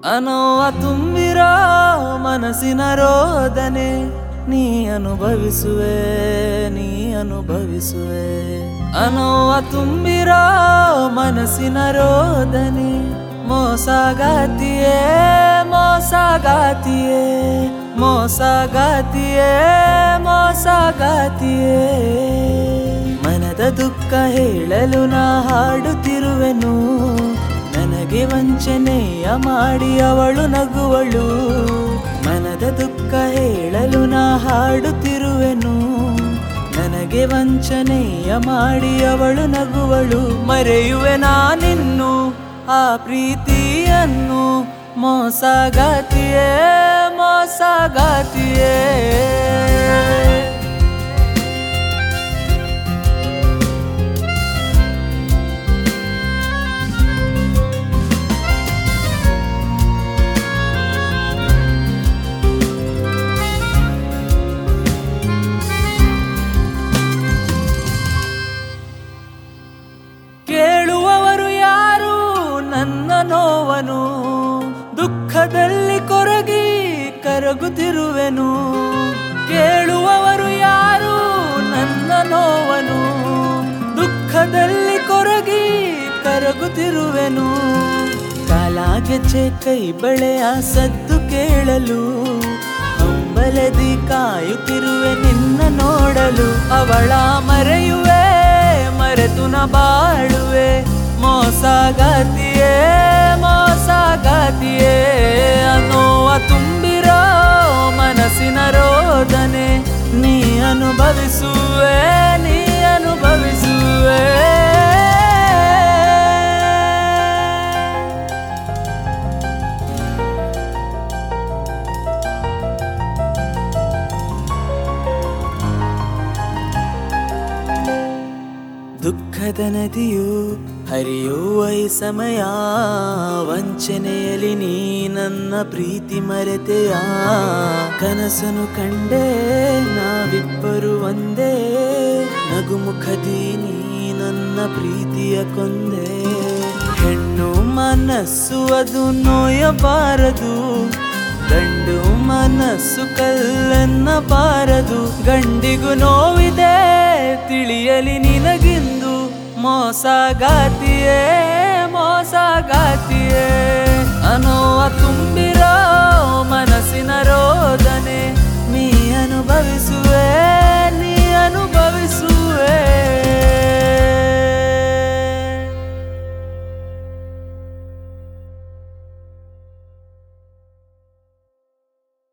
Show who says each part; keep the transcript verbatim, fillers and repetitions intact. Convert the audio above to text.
Speaker 1: ಅನೋವ ತುಂಬಿರೋ ಮನಸ್ಸಿನ ರೋದನೆ ನೀ ಅನುಭವಿಸುವೆ ನೀ ಅನುಭವಿಸುವೆ ಅನೋವ ತುಂಬಿರೋ ಮನಸ್ಸಿನ ರೋದನೆ ಮೋಸಗಾತಿಯೇ ಮೋಸಗಾತಿಯೇ ಮೋಸಗಾತಿಯೇ ಮೋಸಗಾತಿಯೇ ಮನದ ದುಃಖ ಹೇಳಲು ನಾ ಹಾಡುತ್ತಿರುವೆನು ನನಗೆ ವಂಚನೆಯ ಮಾಡಿ ಅವಳು ನಗುವಳು ಮನದ ದುಃಖ ಹೇಳಲು ನಾ ಹಾಡುತ್ತಿರುವೆನು ನನಗೆ ವಂಚನೆಯ ಮಾಡಿ ಅವಳು ನಗುವಳು ಮರೆಯುವೆ ನಾನಿನ್ನು ಆ ಪ್ರೀತಿಯನ್ನು ಮೋಸಗಾತಿಯೇ ಮೋಸಗಾತಿಯೇ ಕೇಳುವವರು ಯಾರು ನನ್ನ ನೋವನು ದುಃಖದಲ್ಲಿ ಕೊರಗಿ ಕರಗುತ್ತಿರುವೆನು ಕೇಳುವವರು ಯಾರು ನನ್ನ ನೋವನು ದುಃಖದಲ್ಲಿ ಕೊರಗಿ ಕರಗುತ್ತಿರುವೆನು ಕಾಲಾಗೆಚ್ಚೆ ಕೈ ಬಳೆಯ ಸದ್ದು ಕೇಳಲು ಹಂಬಲದಿ ಕಾಯುತ್ತಿರುವೆ ನಿನ್ನ ನೋಡಲು ಅವಳ ಮರೆಯುವೆ ಮರೆತು ನ ಬಾಳುವೆ ಮೋಸಗಾತಿಯೇ ಮೋಸಗಾತಿಯೇ ಅನ್ನೋವ ತುಂಬಿರೋ ಮನಸ್ಸಿನ ರೋದನೆ ನೀ ಅನುಭವಿಸುವೆ ನೀ ಅನುಭವಿಸುವೆ ದುಃಖದ ನದಿಯು ಹರಿಯುವ ಈ ಸಮಯ ವಂಚನೆಯಲ್ಲಿ ನೀ ನನ್ನ ಪ್ರೀತಿ ಮರೆತೆಯ ಕನಸನು ಕಂಡೆ ನಾವಿಬ್ಬರು ಒಂದೇ ನಗುಮುಖದಿ ನೀ ನನ್ನ ಪ್ರೀತಿಯ ಕೊಂದೆ ಹೆಣ್ಣು ಮನಸ್ಸು ಅದು ನೋಯಬಾರದು ಗಂಡು ಮನಸ್ಸು ಕಲ್ಲೆನ್ನಬಾರದು ಗಂಡಿಗೂ ನೋವಿದೆ ತಿಳಿಯಲಿ ನಿನಗಿಂದು ಮೋಸಗಾತಿಯೇ ಮೋಸಗಾತಿಯೇ ಅನ್ನೋವ ತುಂಬ